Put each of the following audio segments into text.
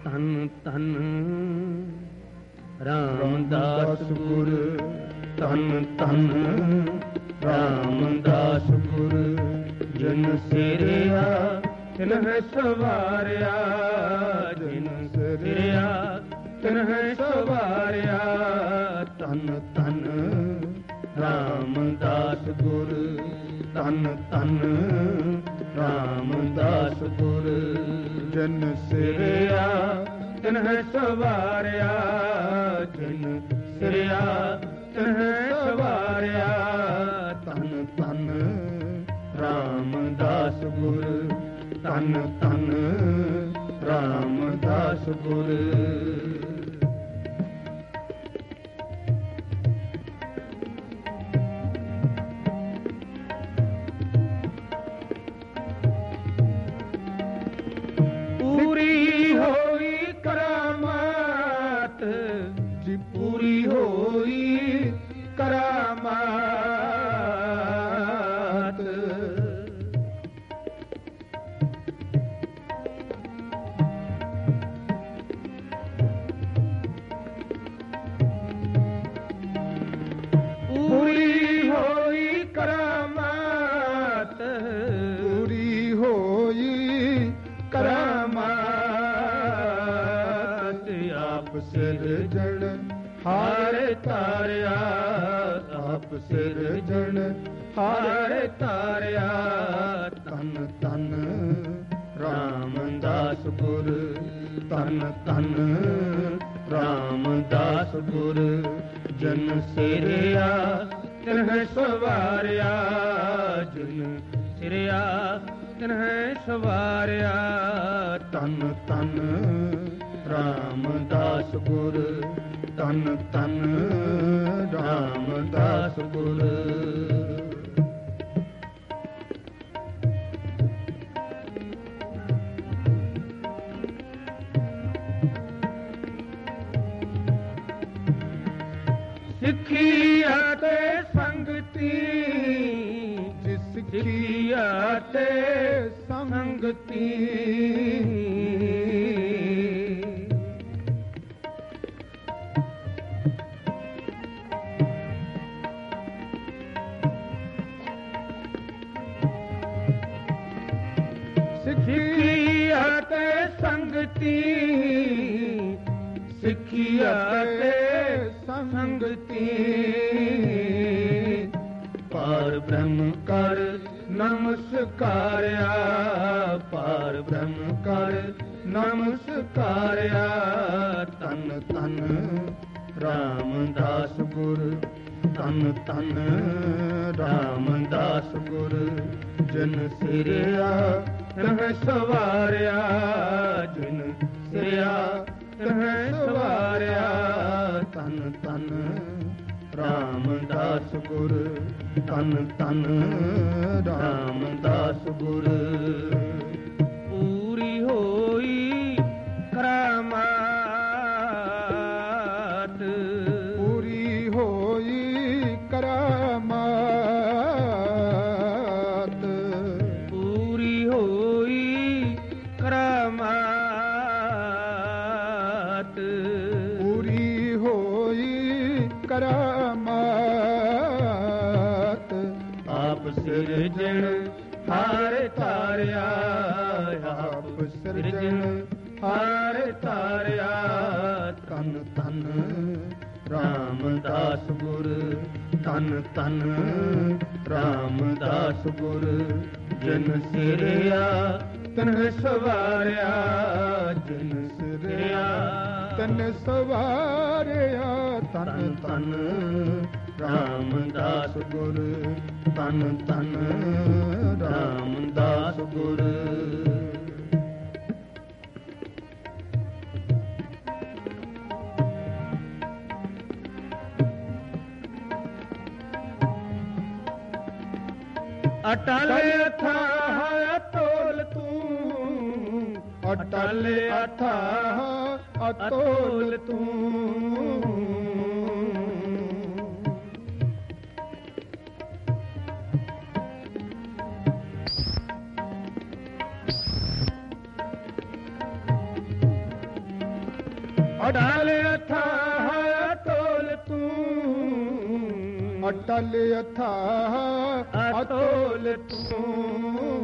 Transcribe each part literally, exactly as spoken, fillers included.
ਧੰਨ ਧੰਨ ਰਾਮਦਾਸ ਗੁਰ, ਧੰਨ ਧੰਨ ਰਾਮਦਾਸ ਗੁਰ। ਜਿਨ ਸਿਰਿਆ ਤਿਨ ਹੈ ਸਵਾਰਿਆ, ਜਿਨ ਸਿਰਿਆ ਤਿਨ ਹੈ ਸਵਾਰਿਆ। ਧੰਨ ਧੰਨ ਰਾਮਦਾਸ ਗੁਰ, ਧੰਨ ਧੰਨ ਰਾਮਦਾਸ ਗੁਰ। ਜਿਨ ਸਿਰਿਆ ਤਿਨ ਹੈ ਸਵਾਰਿਆ, ਜਿਨ ਸਿਰਿਆ ਤਿਨ ਹੈ ਸਵਾਰਿਆ। ਧੰਨ ਧੰਨ ਰਾਮਦਾਸ ਗੁਰ, ਧੰਨ ਧੰਨ ਰਾਮਦਾਸ ਗੁਰ। ਪੂਰੀ ਹੋਈ ਕਰਾਮਾਤ ਜੀ, ਪੂਰੀ ਹੋਈ ਕਰਾਮਾਤ। ਪੂਰੀ ਹੋਈ ਕਰਾਮਾਤ, ਪੂਰੀ ਹੋਈ ਕਰਾਮਾਤ। ਆਪ ਸਿਰਜਣ ਹਾਰ ਤਾਰਿਆ, ਆਪ ਸਿਰਜਣ ਹਾਰ ਤਾਰਿਆ। ਧੰਨ ਧੰਨ ਰਾਮਦਾਸ ਗੁਰ, ਧੰਨ ਧੰਨ ਰਾਮਦਾਸ ਗੁਰ। ਜਿਨ ਸਿਰਿਆ ਤਿਨ ਹੈ ਸਵਾਰਿਆ, ਜਿਨ ਸਿਰਿਆ ਤਿਨ ਹੈ ਸਵਾਰਿਆ। ਧੰਨ ਧੰਨ ਰਾਮਦਾਸ ਗੁਰ, ਧੰਨ ਧੰਨ ਰਾਮਦਾਸ ਗੁਰ। ਸਿੱਖੀ ਅਤੇ ਸੰਗਤੀ, ਸਿੱਖੀ ਅਤੇ ਸੰਗਤੀ। ਸਿੱਖੀ ਅਤੇ ਸੰਗਤੀ, ਸਿੱਖੀ ਅਤੇ ਸੰਗਤੀ। ਪਾਰ ਬ੍ਰਹਮ ਕਰ ਨਮਸਕਾਰਿਆ, ਪਾਰ ਬ੍ਰਹਮ ਕਰ ਨਮਸਕਾਰਿਆ। ਧੰਨ ਧੰਨ ਰਾਮਦਾਸ ਗੁਰ, ਧੰਨ ਧੰਨ ਰਾਮਦਾਸ ਗੁਰ। ਜਿਨ ਸਿਰਿਆ ਤਿਨ ਹੈ ਸਵਾਰਿਆ, ਜਿਨ ਸਿਰਿਆ ਤਿਨ ਹੈ ਸਵਾਰਿਆ। ਧੰਨ ਧੰਨ ਰਾਮਦਾਸ ਗੁਰ, ਧੰਨ ਧੰਨ ਰਾਮਦਾਸ ਗੁਰ। ਪੂਰੀ ਹੋਈ ਕਰਾਮਾਤ, ਪੂਰੀ ਹੋਈ ਕਰਾਮਾਤ। ਪੂਰੀ ਹੋਈ ਕਰਾਮਾਤ, ਪੂਰੀ ਹੋਈ ਕਰਾਮਾਤ। ਆਪ ਸਿਰਜਣ ਹਾਰ ਤਾਰਿਆ, ਆਪ ਸਿਰਜਣ ਹਾਰ ਤਾਰਿਆ। ਧੰਨ ਧੰਨ ਰਾਮਦਾਸ ਗੁਰ, ਧੰਨ ਧੰਨ ਰਾਮਦਾਸ ਗੁਰ। ਜਿਨ ਸਿਰਿਆ ਤਿਨ ਹੈ ਸਵਾਰਿਆ, ਜਿਨ ਸਿਰਿਆ ਤਿਨ ਸਵਾਰਿਆ। ਧੰਨ ਧੰਨ ਰਾਮਦਾਸ ਗੁਰ, ਧੰਨ ਧੰਨ ਰਾਮਦਾਸ ਗੁਰ। ਅਟਲ ਅਥਾਹ ਅਤੋਲ ਤੂੰ, ਅਟਲ ਅਥਾਹ ਅਤੋਲ ਤੂੰ। ਅਟਲ ਅਥਾਹ ਅਤੁਲ ਤੂੰ, ਅਟਲ ਅਥਾਹ ਅਤੁਲ ਤੂੰ।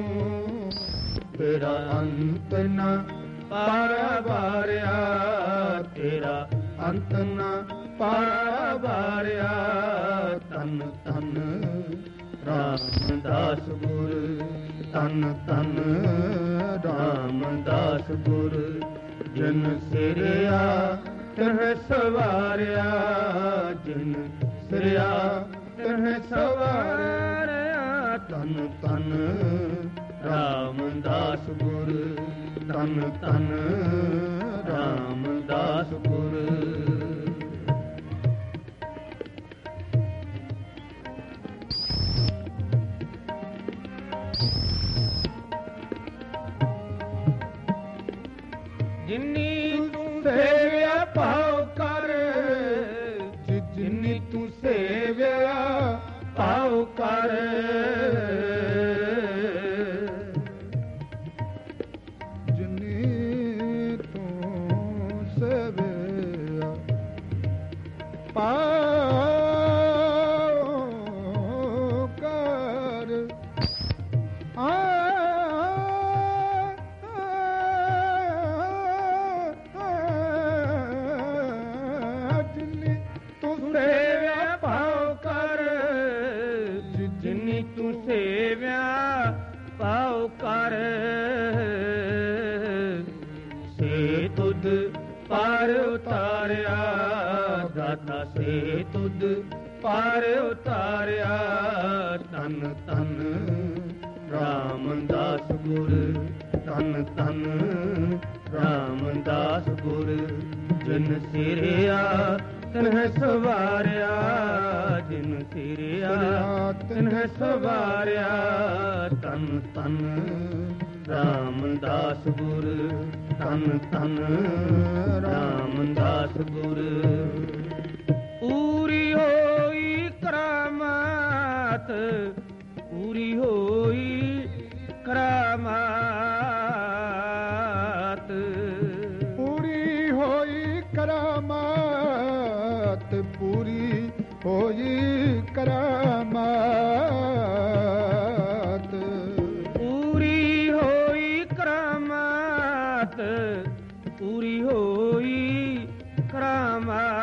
ਤੇਰਾ ਅੰਤ ਨਾ ਪਾਰਵਾਰਿਆ, ਤੇਰਾ ਅੰਤ ਨਾ ਪਾਰਵਾਰਿਆ। ਤਨ ਤਨ ਰਾਮਦਾਸ ਗੁਰ, ਤਨ ਤਨ ਰਾਮਦਾਸ ਗੁਰ। ਜਿਨ ਸਿਰਿਆ ਤਿਨ ਸਵਾਰਿਆ, ਜਿਨ ਸਿਰਿਆ ਤਿਨ ਸਵਾਰਿਆ। ਤਨ ਤਨ ਰਾਮਦਾਸ ਗੁਰ, ਤਨ ਤਨ ਰਾਮਦਾਸ ਗੁਰ। ਜਿਨੀ ਤੂੰ ਸੇਵਿਆ ਭਾਉ ਕਰ, ਜਿਨੀ ਤੂੰ ਸੇਵਿਆ ਭਾਉ ਕਰ। ਜਿਨੀ ਤੂੰ ਸੇਵਿਆ ਭਾਉ ਕਰ। ਆ ਭਾਉ ਕਰ। ਸੇ ਤੁਧ ਪਾਰ ਉਤਾਰਿਆ, ਦਾਤਾ ਸੇ ਤੁਧ ਪਾਰ ਉਤਾਰਿਆ। ਤਨ ਤਨ ਰਾਮਦਾਸ ਗੁਰ, ਤਨ ਤਨ ਰਾਮਦਾਸ ਗੁਰ। ਜਿਨ ਸਿਰਿਆ ਤਿਨਹਿ ਸਵਾਰਿਆ, ਜਿਨ ਸਿਰਿਆ ਤਿਨਹਿ ਸਵਾਰਿਆ। ਤਨ ਤਨ ਰਾਮਦਾਸ ਗੁਰ, ਤਨ ਤਨ ਰਾਮਦਾਸ ਗੁਰ। ਪੂਰੀ ਹੋਈ ਕਰਾਮਾਤ, ਪੂਰੀ ਹੋਈ ਕਰਾਮਾਤ। ਪੂਰੀ ਹੋਈ ਕਰਾਮਾਤ, ਪੂਰੀ ਹੋਈ ਕਰਾਮਾਤ। ਪੂਰੀ ਹੋਈ ਕਰਾਮਾਤ, ਪੂਰੀ ਹੋਈ ਕਰਾਮਾਤ।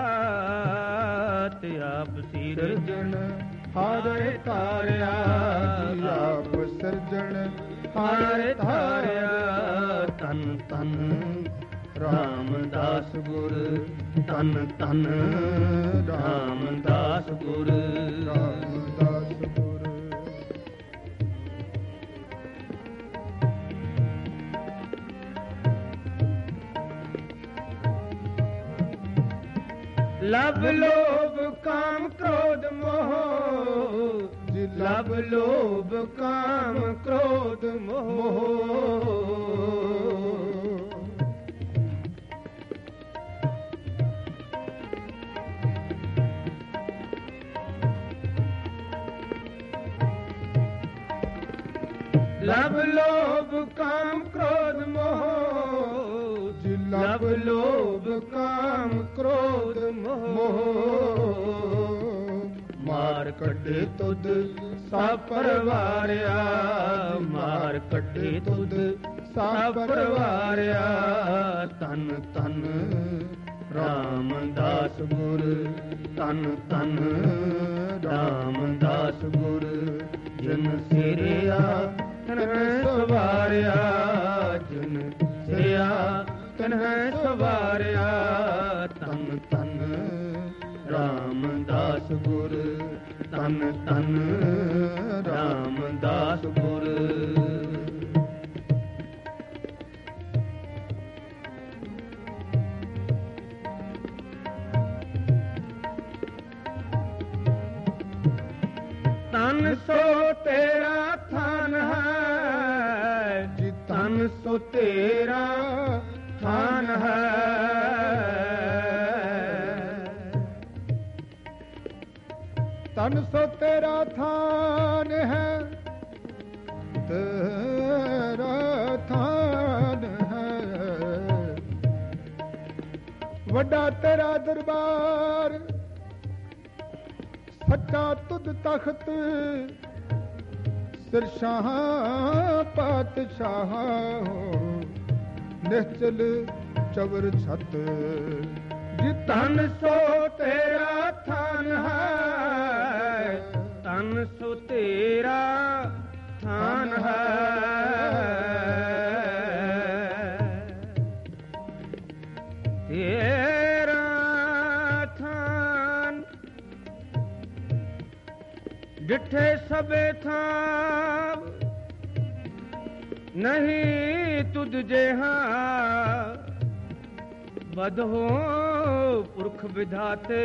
ਆਪ ਸਿਰਜਣ ਹਾਰੇ ਧਾਰਿਆ, ਆਪ ਸਿਰਜਣ ਹਾਰੇ ਧਾਰਿਆ। ਤਨ ਤਨ ਰਾਮਦਾਸ ਗੁਰ, ਤਨ ਤਨ ਰਾਮਦਾਸ ਗੁਰ। ਰਾਮਦਾਸ ਗੁਰ। ਲਵ ਲੋਭ ਕਾਮ ਕ੍ਰੋਧ ਮੋਹ, ਲਵ ਲੋਭ ਕਾਮ ਕ੍ਰੋਧ ਮੋਹ। ਲਵ ਲੋਭ ਕਾਮ ਕ੍ਰੋਧ ਮੋਹ, ਲਵ ਲੋਭ ਕਾਮ ਕ੍ਰੋਧ ਮੋਹ। ਮਾਰ ਕੱਢੇ ਤੁਧ ਸਭ ਪਰਵਾਰਿਆ, ਮਾਰ ਕੱਢੇ ਤੁਧ ਸਭ ਪਰਵਾਰਿਆ। ਤਨ ਤਨ ਰਾਮਦਾਸ ਗੁਰ, ਤਨ ਤਨ ਰਾਮਦਾਸ ਗੁਰ। ਜਿਨ ਸਿਰਿਆ ਤਿਨਹਿ ਸਵਾਰਿਆ, ਜਿਨ ਸਿਰਿਆ ਤਿਨਹਿ ਸਵਾਰਿਆ। ਤਨ ਤਨ ਰਾਮਦਾਸ ਗੁਰ, ਤਨ ਤਨ ਰਾਮਦਾਸ ਗੁਰ। ਤਨ ਸੋ ਤੇਰਾ ਥਾਨ ਹੈ, ਜੀ ਤਨ ਸੋ ਤੇਰਾ ਥਾਨ ਹੈ। ਤਨ ਸੋ ਤੇਰਾ ਥਾਨ ਹੈ, ਤੇਰਾ ਥਾਨ ਹੈ। ਵੱਡਾ ਤੇਰਾ ਦਰਬਾਰ, ਸੱਚਾ ਤੁਧ ਤਖਤ, ਸਿਰ ਸ਼ਾਹਾਂ ਪਾਤਸ਼ਾਹ, ਨਿਹਚਲ ਚਵਰ ਛਤ। ਜੀ ਧਨ ਸੋ ਤੇਰਾ ਥਾਨ ਹੈ, ਧਨ ਸੋ ਤੇਰਾ ਥਾਨ ਹੈ। ਤੇਰਾ ਥਾਨ ਡਿਠੇ ਸਭੇ ਥਾਂ, ਨਹੀਂ ਤੁਧ ਜਿਹਾ ਬਦਹੋ ਪੁਰਖ ਵਿਧਾਤੇ।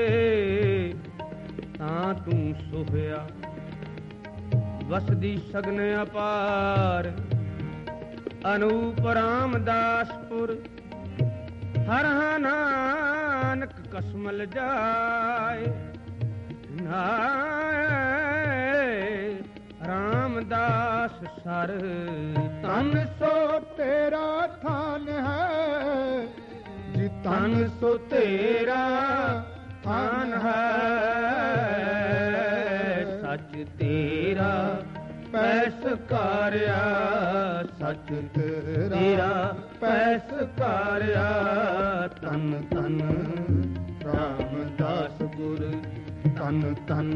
ਤਾਂ ਤੂੰ ਸੋਹਿਆ ਵਸਦੀ ਸਗਨ ਅਪਾਰ, ਅਨੂਪ ਰਾਮਦਾਸਪੁਰ ਹਰ ਨਾਨਕ ਕਸਮਲ ਜਾਏ। ਨਾਏ ਰਾਮਦਾਸ ਸਰ ਧਨ ਸੋ ਤੇਰਾ ਥਾਨ ਹੈ, ਜੀ ਧਨ ਸੋ ਤੇਰਾ ਥਾਨ ਹੈ। ਸੱਚ ਤੇਰਾ ਪੈਸ ਕਾਰਿਆ, ਸੱਚ ਤੇਰਾ ਪੈਸ ਕਾਰਿਆ। ਤਨ ਤਨ ਰਾਮਦਾਸ ਗੁਰ, ਤਨ ਤਨ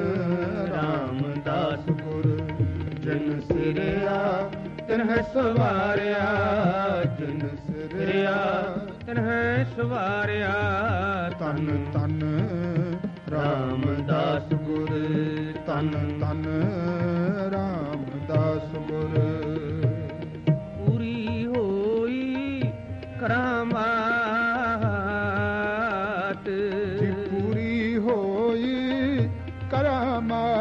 ਰਾਮਦਾਸ ਗੁਰ। ਜਿਨ ਸਿਰਿਆ ਤਿਨਹਿ ਸਵਾਰਿਆ, ਜਿਨ ਸਿਰਿਆ ਤਿਨਹਿ ਸਵਾਰਿਆ। ਤਨ ਤਨ ਰਾਮਦਾਸ ਗੁਰ, ਤਨ ਤਨ ਰਾਮਦਾਸ ਗੁਰ। ਪੂਰੀ ਹੋਈ ਕਰਾਮਾਤ, ਜੀ ਪੂਰੀ ਹੋਈ ਕਰਾਮਾਤ।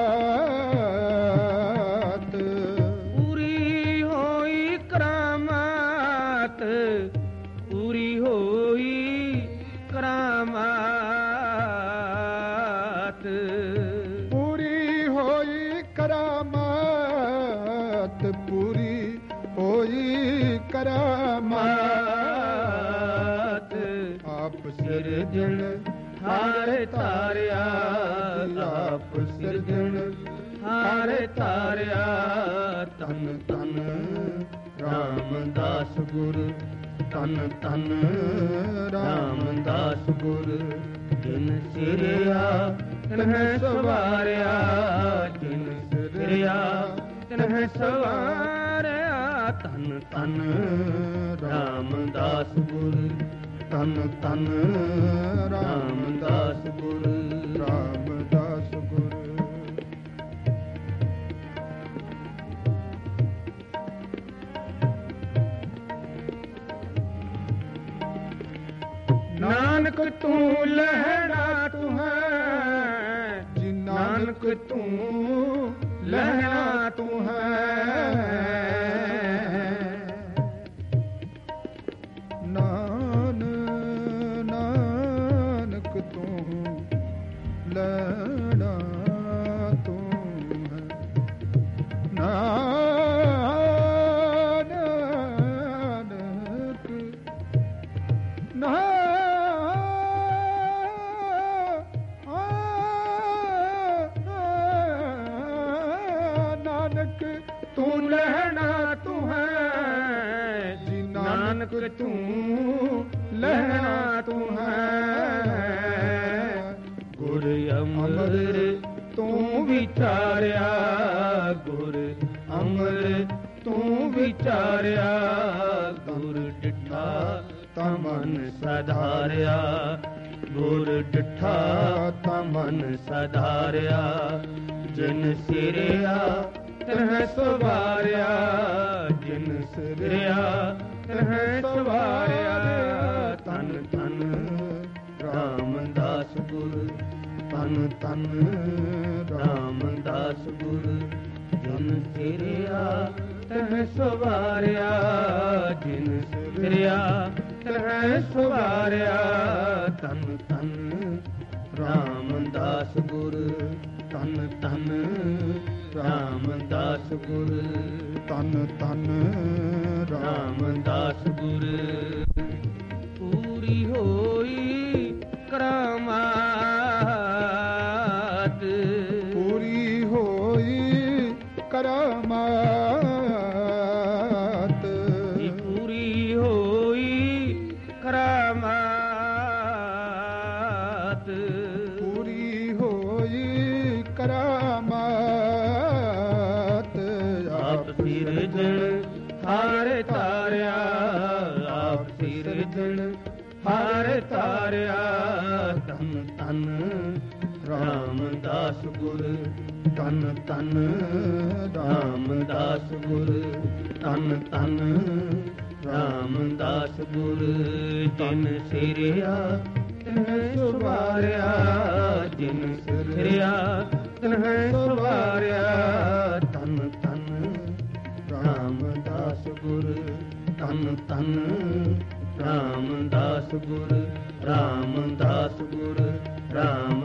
ਪੂਰੀ ਹੋਈ ਕਰਾਮਾਤ, ਪੂਰੀ ਹੋਈ ਕਰਾਮਾਤ। ਪੂਰੀ ਹੋਈ ਕਰਾਮਾਤ, ਪੂਰੀ ਹੋਈ ਕਰਾਮਾਤ। ਆਪ ਸਿਰਜਣ ਹਾਰੇ ਤਾਰਿਆ, ਆਪ ਸਿਰਜਣ ਹਾਰੇ ਤਾਰਿਆ। ਤਨ ਤਨ ਰਾਮਦਾਸ ਗੁਰ, ਤਨ ਤਨ ਰਾਮਦਾਸ ਗੁਰ। ਜਿਨ ਸਿਰਿਆ ਤਿਨਹਿ ਸਵਾਰਿਆ, ਜਿਨ ਸਿਰਿਆ ਤਿਨਹਿ ਸਵਾਰਿਆ। ਤਨ ਤਨ ਰਾਮਦਾਸ ਗੁਰ, ਤਨ ਤਨ ਰਾਮਦਾਸ ਗੁਰ, ਰਾਮਦਾਸ ਗੁਰ। ਨਾਨਕ ਤੂੰ ਲਹਿਣਾ ਤੂੰ ਹੈ, ਜੀ ਨਾਨਕ ਤੂੰ ਲਹਿਣਾ ਤੂੰ ਹੈ। ਨਾਨ ਨਾਨਕ ਤੂੰ ਲੈਣਾ ਤੂੰ ਹੈ। ਨਾਨਕ ਨਾ ਨਾਨਕ ਤੂੰ ਲਹਿਣਾ ਤੂੰ ਹੈ, ਜੀ ਨਾਨਕ ਤੂੰ ਲਹਿਣਾ ਤੂੰ ਹੈ। ਗੁਰ ਅਮਰ ਤੂੰ ਵਿਚਾਰਿਆ, ਗੁਰ ਅਮਰ ਤੂੰ ਵਿਚਾਰਿਆ। ਗੁਰ ਡਿਠਾ ਤਾਂ ਮਨ ਸਧਾਰਿਆ, ਗੁਰ ਡਿਠਾ ਤਾਂ ਮਨ ਸਧਾਰਿਆ। ਜਿਨ ਸਿਰਿਆ ਤਿਨਹਿ ਸਵਾਰਿਆ, ਜਿਨ ਸਿਰਿਆ ਤਿਨਹਿ ਸਵਾਰਿਆ। ਤਨ ਤਨ ਰਾਮਦਾਸ ਗੁਰ, ਤਨ ਤਨ ਰਾਮਦਾਸ ਗੁਰ। ਜਿਨ ਸਿਰਿਆ ਤਿਨਹਿ ਸਵਾਰਿਆ, ਜਿਨ ਸਿਰਿਆ ਤਿਨਹਿ ਸਵਾਰਿਆ। ਤਨ ਤਨ ਰਾਮਦਾਸ ਗੁਰ, ਤਨ ਤਨ ਰਾਮਦਾਸ ਗੁਰ, ਤਨ ਤਨ ਰਾਮਦਾਸ ਗੁਰ। ਪੂਰੀ ਹੋਈ ਦਿਨ ਹਾਰ ਤਾਰਿਆ। ਧੰਨ ਧੰਨ ਰਾਮਦਾਸ ਗੁਰ, ਧੰਨ ਧੰਨ ਰਾਮਦਾਸ ਗੁਰ, ਧੰਨ ਧੰਨ ਰਾਮਦਾਸ ਗੁਰ। ਜਿਨ ਸਿਰਿਆ ਤਿਨ ਸੁਵਾਰਿਆ, ਜਿਨ ਸਿਰਿਆ ਤਿਨ ਸੁਵਾਰਿਆ। ਧੰਨ ਧੰਨ ਰਾਮਦਾਸ ਗੁਰ, ਧੰਨ ਧੰਨ ਰਾਮਦਾਸ ਗੁਰ, ਰਾਮਦਾਸ ਗੁਰ, ਰਾਮ